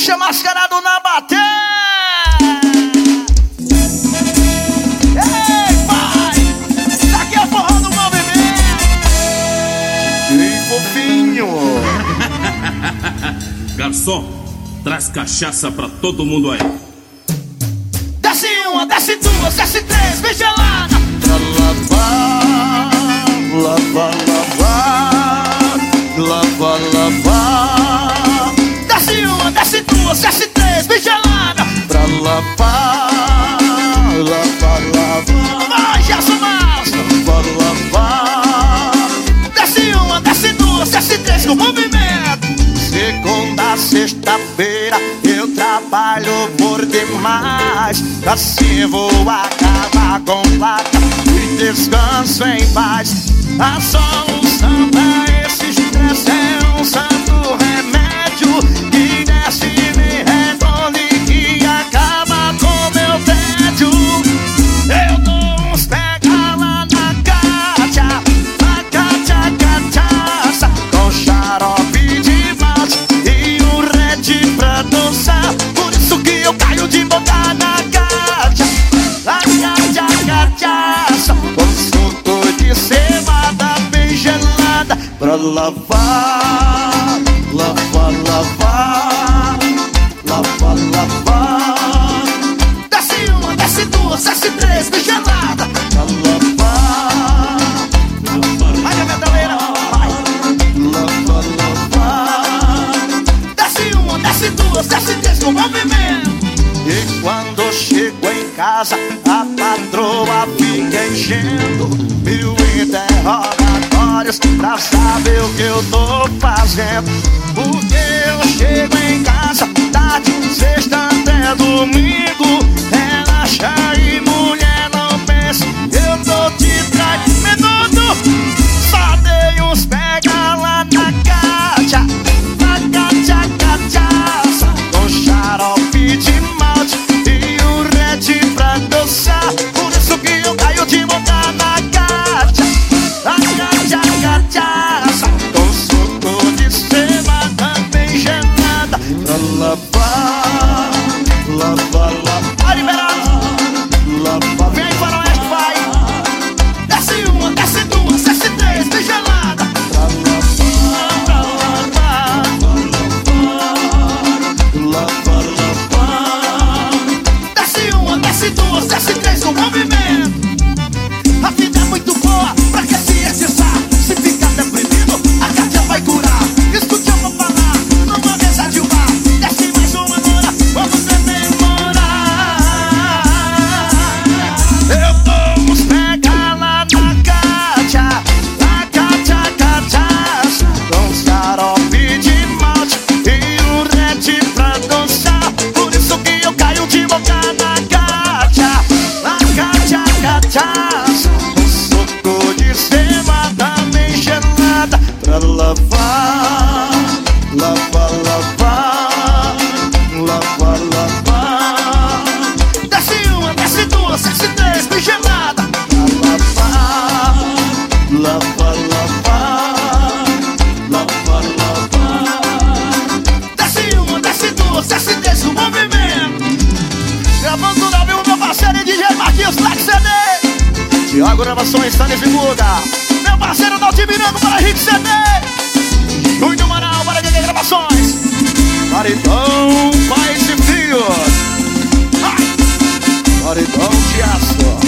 Deixa mascarado na bateria. Ei, pai! Isso aqui é forró do movimento. Ei, fofinho. Garçom, traz cachaça pra todo mundo aí. Desce uma, desce duas, desce três, vem gelada. Pra lavar, lavar, lavar, lavar, lavar. Desce uma, desce duas, desce três, vem gelada. Pra lavar, lavar, lavar. Vai, Gerson Massa. Lavar, lavar. Desce uma, desce duas, desce três, com movimento. Segunda, sexta-feira eu trabalho por demais. Assim vou acabar com placa e descanso em paz. A solução pra esse estresse é um santo remédio que desce e me rebole e acaba com meu tédio. Eu dou uns pega lá na cacha, cachaça, com xarope de malte e um red pra dançar. Por isso que eu caio de boca na cacha, cachaça, com suco de cevada bem gelada. Pra lavar, lavar, lavar, lavar, lavar. Desce uma, desce duas, desce três, bem gelada. Pra lavar, Vai, minha galera, vai. lavar, lavar. Desce uma, desce duas, desce três, com movimento. E quando chego em casa, a patroa fica enchendo mil interrogatórios pra saber o que eu tô fazendo. Porque eu chego em casa tarde, sexta até domingo. Relaxa e mulher não pensa, eu tô te traindo. Só dei uns pega lá na caixa, cachaça, com xarope de malte e um red pra dançar. Por isso que eu caio de boca na caixa, cachaça, com suco de cevada bem gelada. Pra lavar, lavar, lavar. Vai, liberado. Lavar, Vem aí, faroeste, vai. Desce uma, desce duas, desce três, bem gelada. lavar, lavar. Desce uma, desce duas, desce três, com movimento. A vida é muito boa, pra que se excessar? Se ficar deprimido, a Cátia vai curar. Escute eu vou falar, numa mesa de um bar. Desce mais uma hora, vamos comemorar. Eu dou uns pega lá na caixa, cachaça, com xarope de malte e um red pra dançar. Por isso que eu caio de boca na caixa, cachaça, com suco de cevada bem gelada. Pra lavar, lavar, lavar, lavar, lavar. Desce uma, desce duas, desce três, bem gelada. Lavar, lavar, lavar, lavar, lavar. Desce uma, desce duas, desce três, com movimento. Gravando na viu meu parceiro DJ Marquinhos Black CD. Thiago Gravações, está nesse lugar. Meu parceiro Dalti Miranda para Henrique CD. Júnior Maral para GG Gravações. Maridão, pais e filhos. Maridão de aço.